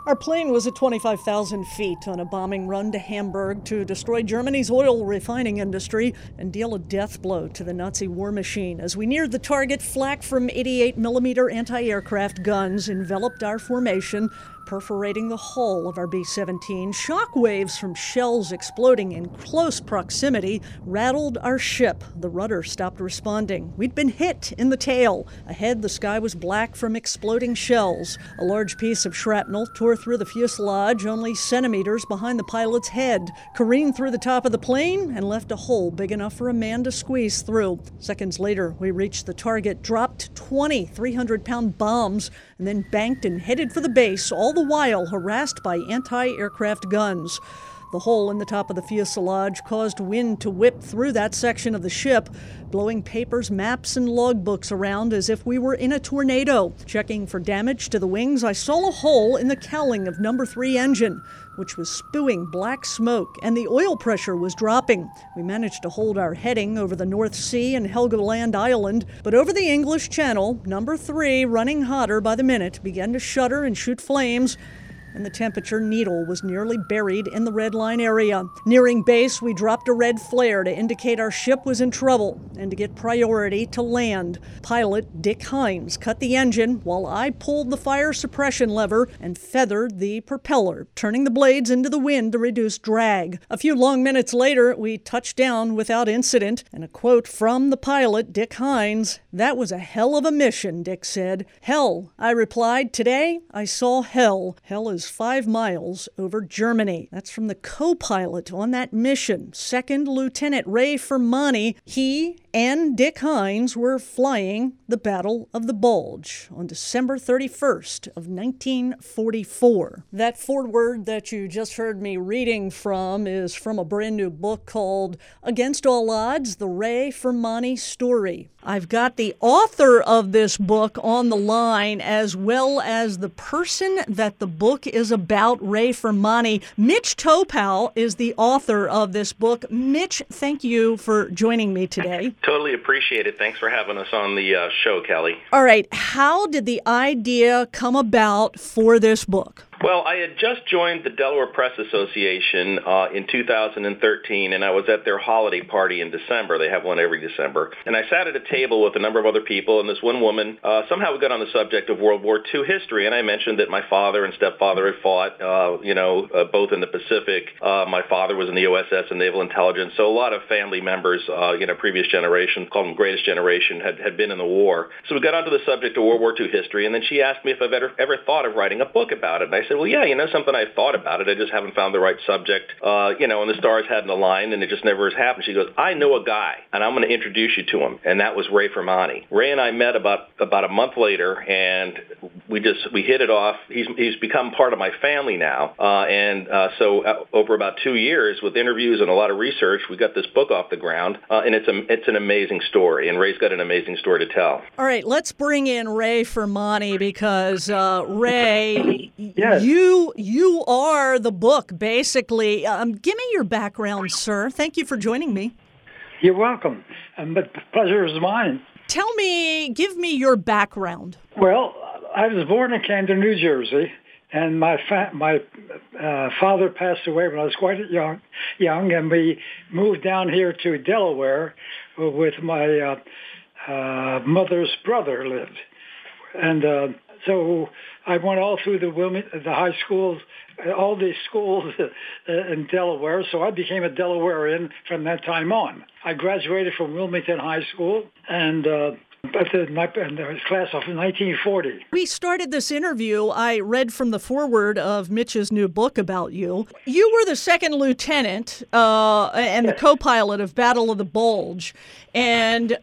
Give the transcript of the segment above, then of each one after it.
Our plane was at 25,000 feet on a bombing run to Hamburg to destroy Germany's oil refining industry and deal a death blow to the Nazi war machine. As we neared the target, flak from 88mm anti-aircraft guns enveloped our formation, perforating the hull of our B-17. Shock waves from shells exploding in close proximity rattled our ship. The rudder stopped responding. We'd been hit in the tail. Ahead, the sky was black from exploding shells. A large piece of shrapnel tore through the fuselage only centimeters behind the pilot's head, careened through the top of the plane, and left a hole big enough for a man to squeeze through. Seconds later, we reached the target, dropped 20 300-pound bombs, and then banked and headed for the base, all the while harassed by anti-aircraft guns. The hole in the top of the fuselage caused wind to whip through that section of the ship, blowing papers, maps, and logbooks around as if we were in a tornado. Checking for damage to the wings, I saw a hole in the cowling of number 3 engine, which was spewing black smoke, and the oil pressure was dropping. We managed to hold our heading over the North Sea and Helgoland Island, but over the English Channel, number 3, running hotter by the minute, began to shudder and shoot flames, and the temperature needle was nearly buried in the red line area. Nearing base, we dropped a red flare to indicate our ship was in trouble and to get priority to land. Pilot Dick Hines cut the engine while I pulled the fire suppression lever and feathered the propeller, turning the blades into the wind to reduce drag. A few long minutes later, we touched down without incident, and a quote from the pilot, Dick Hines, "That was a hell of a mission," Dick said. "Hell," I replied. "Today, I saw hell. Hell is 5 miles over Germany." That's from the co-pilot on that mission, Second Lieutenant Ray Fermani. He and Dick Hines were flying the Battle of the Bulge on December 31st of 1944. That foreword that you just heard me reading from is from a brand new book called Against All Odds, The Ray Fermani Story. I've got the author of this book on the line, as well as the person that the book is about, Ray Fermani. Mitch Topal is the author of this book. Mitch, thank you for joining me today. Totally appreciate it. Thanks for having us on the show, Kelly. All right. How did the idea come about for this book? Well, I had just joined the Delaware Press Association in 2013, and I was at their holiday party in December. They have one every December. And I sat at a table with a number of other people, and this one woman, somehow we got on the subject of World War II history, and I mentioned that my father and stepfather had fought, both in the Pacific. My father was in the OSS and Naval Intelligence, so a lot of family members, previous generation, called them Greatest Generation, had been in the war. So we got onto the subject of World War II history, and then she asked me if I've ever thought of writing a book about it. And I said, well, yeah, something I've thought about it. I just haven't found the right subject, and the stars hadn't aligned, and it just never has happened. She goes, I know a guy, and I'm going to introduce you to him, and that was Ray Fermani. Ray and I met about a month later, and we hit it off. He's become part of my family now, so over about 2 years with interviews and a lot of research, we got this book off the ground, and it's an amazing story, and Ray's got an amazing story to tell. All right, let's bring in Ray Fermani because Ray, yes. You are the book, basically. Give me your background, sir. Thank you for joining me. You're welcome. The pleasure is mine. Give me your background. Well, I was born in Camden, New Jersey, and my father passed away when I was quite young, and we moved down here to Delaware with my mother's brother lived. And so I went all through the high schools, all these schools in Delaware, so I became a Delawarean from that time on. I graduated from Wilmington High School and in the class of 1940. We started this interview, I read from the foreword of Mitch's new book about you. You were the second lieutenant and the co-pilot of Battle of the Bulge. And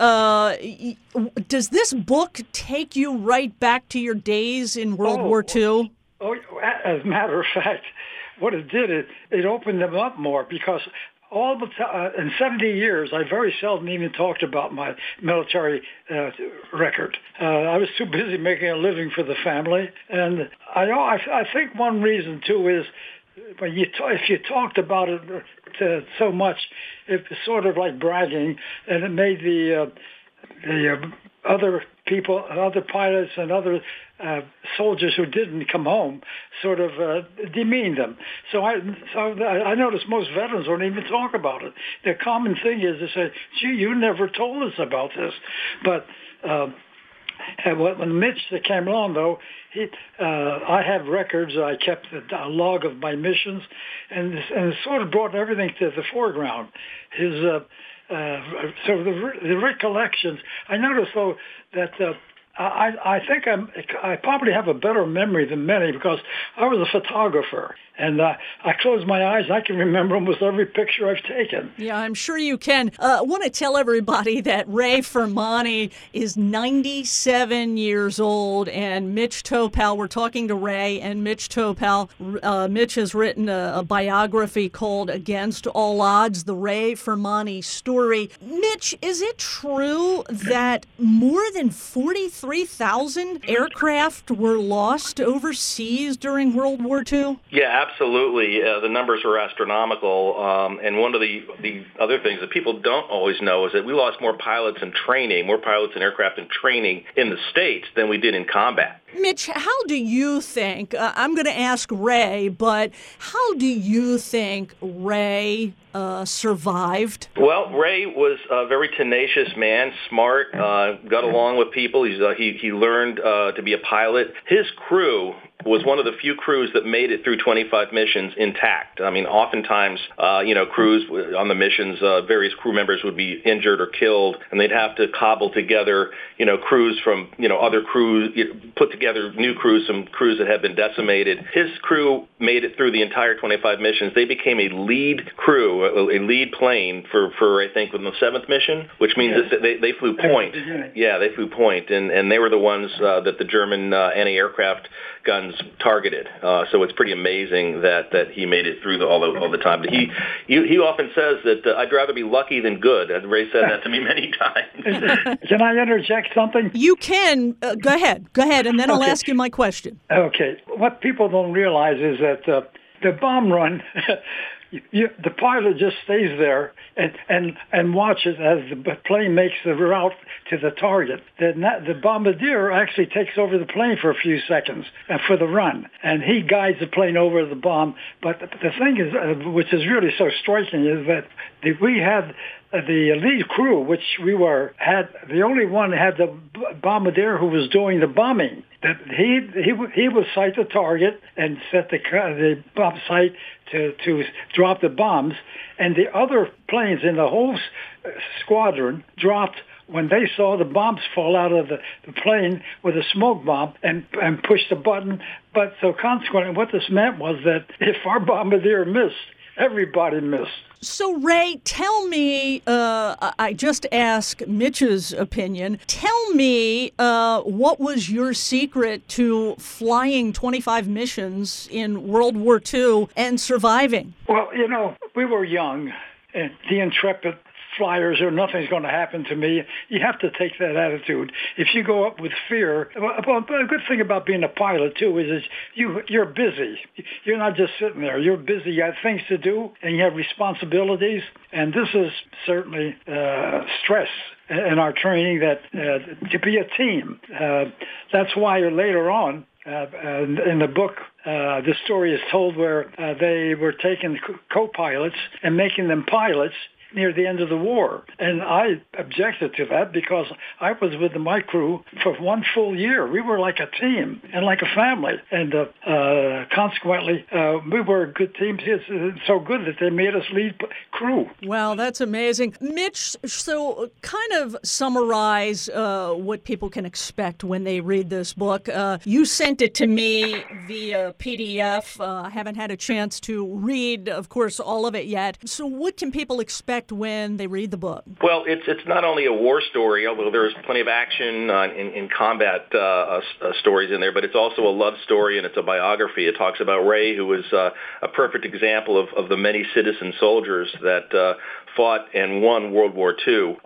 does this book take you right back to your days in World War II? Oh, as a matter of fact, what it did, it opened them up more because all the in 70 years, I very seldom even talked about my military record. I was too busy making a living for the family, and I think one reason too is if you talked about it so much, it was sort of like bragging, and it made the other people, other pilots and other soldiers who didn't come home sort of demeaned them. So I noticed most veterans don't even talk about it. The common thing is to say, gee, you never told us about this. But when Mitch came along, though, I have records. I kept a log of my missions, and it sort of brought everything to the foreground. His so the recollections. I noticed though that I think I probably have a better memory than many because I was a photographer, and I close my eyes and I can remember almost every picture I've taken. Yeah, I'm sure you can. I want to tell everybody that Ray Fermani is 97 years old, and Mitch Topal, we're talking to Ray and Mitch Topal. Mitch has written a biography called Against All Odds, the Ray Fermani story. Mitch, is it true that more than 43,000 aircraft were lost overseas during World War II? Yeah, absolutely. The numbers are astronomical. And one of the other things that people don't always know is that we lost more pilots and aircraft in training in the States than we did in combat. Mitch, how do you think, I'm going to ask Ray, but how do you think Ray survived? Well, Ray was a very tenacious man, smart, got along with people. He learned to be a pilot. His crew was one of the few crews that made it through 25 missions intact. I mean, oftentimes, crews on the missions, various crew members would be injured or killed, and they'd have to cobble together, crews from, other crews, put together new crews, some crews that had been decimated. His crew made it through the entire 25 missions. They became a lead crew, a lead plane for I think, the 7th mission, which means that they flew point. Yeah, they flew point, and they were the ones that the German anti-aircraft guns targeted. So it's pretty amazing that he made it through all the time. But he often says that I'd rather be lucky than good. And Ray said that to me many times. Can I interject something? You can. Go ahead, and then I'll ask you my question. Okay. What people don't realize is that the bomb run, the pilot just stays there and watches as the plane makes the route to the target. The bombardier actually takes over the plane for a few seconds for the run, and he guides the plane over the bomb. But the thing is, which is really so striking, is that we had the lead crew, which had the only one had the bombardier who was doing the bombing. That he would sight the target and set the bomb site to drop the bombs, and the other planes in the whole squadron dropped when they saw the bombs fall out of the plane with a smoke bomb and pushed the button. But so consequently, what this meant was that if our bombardier missed, everybody missed. So, Ray, tell me, I just asked Mitch's opinion. Tell me what was your secret to flying 25 missions in World War II and surviving? Well, we were young, and the intrepid flyers or nothing's going to happen to me. You have to take that attitude. If you go up with fear, well, a good thing about being a pilot too is you're busy. You're not just sitting there. You're busy. You have things to do and you have responsibilities. And this is certainly stress in our training that to be a team. That's why later on in the book, the story is told where they were taking co-pilots and making them pilots near the end of the war. And I objected to that because I was with my crew for one full year. We were like a team and like a family. And consequently, we were a good team. It's so good that they made us lead crew. Wow, that's amazing. Mitch, so kind of summarize what people can expect when they read this book. You sent it to me via PDF. I haven't had a chance to read, of course, all of it yet. So what can people expect when they read the book? Well, it's not only a war story, although there's plenty of action in combat stories in there, but it's also a love story and it's a biography. It talks about Ray, who was a perfect example of the many citizen soldiers that fought and won World War II.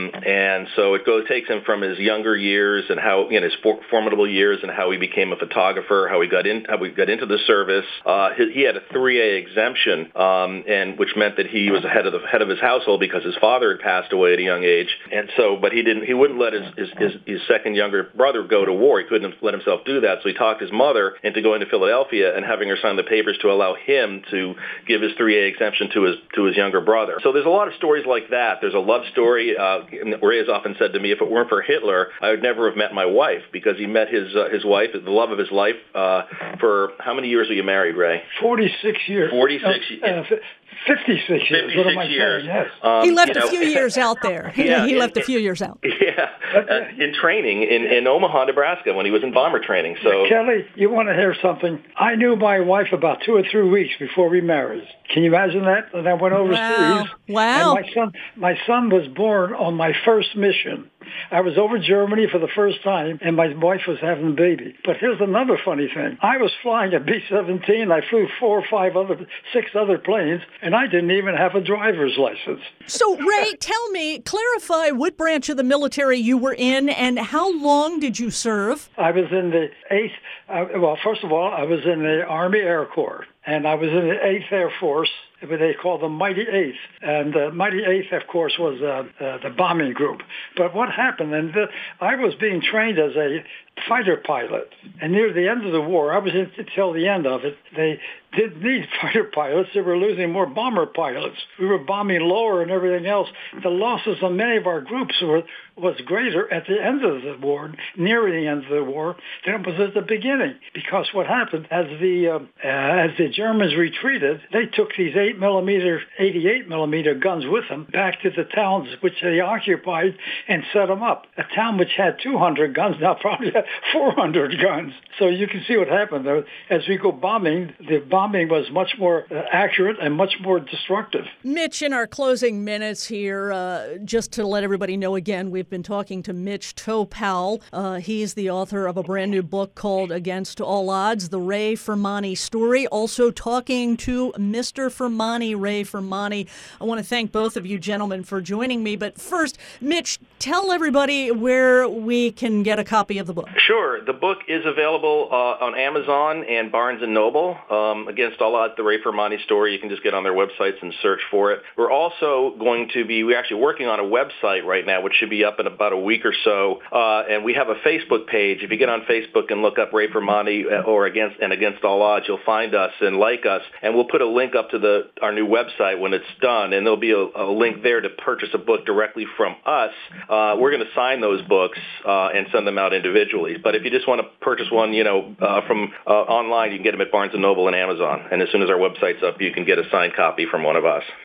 And so takes him from his younger years and how, his formidable years and how he became a photographer, how he got into the service. He had a 3A exemption, and which meant that he was head of his household because his father had passed away at a young age, and so, but he wouldn't let his second younger brother go to war. He couldn't let himself do that, so he talked his mother into going to Philadelphia and having her sign the papers to allow him to give his 3A exemption to his younger brother. So there's a lot of stories like that. There's a love story. Ray has often said to me, if it weren't for Hitler, I would never have met my wife, because he met his wife, the love of his life, for how many years were you married, Ray? 46 years. 46 years. 56 years. 56 what am I years. saying? Yes. He left a few years out there. He left a few years out. Yeah, in training in Omaha, Nebraska, when he was in bomber training. So Kelly, you want to hear something? I knew my wife about 2 or 3 weeks before we married. Can you imagine that? And I went overseas. Wow. And my son was born on my first mission. I was over Germany for the first time, and my wife was having a baby. But here's another funny thing. I was flying a B-17. I flew 6 other planes, and I didn't even have a driver's license. So, Ray, clarify what branch of the military you were in, and how long did you serve? I was in the 8th. First of all, I was in the Army Air Corps, and I was in the 8th Air Force, what they call the Mighty 8th. And the Mighty 8th, of course, was the bombing group. But what happened, I was being trained as a fighter pilot. And near the end of the war, I was until the end of it, they didn't need fighter pilots. They were losing more bomber pilots. We were bombing lower and everything else. The losses on many of our groups was greater at the end of the war, near the end of the war, than it was at the beginning. Because what happened, as the Germans retreated, they took these 88 millimeter guns with them back to the towns which they occupied and set them up. A town which had 200 guns now probably had 400 guns. So you can see what happened there. As we go bombing, the bombing was much more accurate and much more destructive. Mitch, in our closing minutes here, just to let everybody know again, we've been talking to Mitch Topal. He's the author of a brand new book called Against All Odds, The Ray Fermani Story. Also talking to Mr. Fermani, Ray Fermani. I want to thank both of you gentlemen for joining me. But first, Mitch, tell everybody where we can get a copy of the book. Sure. The book is available on Amazon and Barnes & Noble. Against All Odds, The Ray Fermani Story. You can just get on their websites and search for it. We're also we're actually working on a website right now, which should be up in about a week or so. And we have a Facebook page. If you get on Facebook and look up Ray Fermani or Against All Odds, you'll find us and like us. And we'll put a link up to our new website when it's done. And there'll be a link there to purchase a book directly from us. We're going to sign those books and send them out individually. But if you just want to purchase one, from online, you can get them at Barnes & Noble and Amazon. And as soon as our website's up, you can get a signed copy from one of us.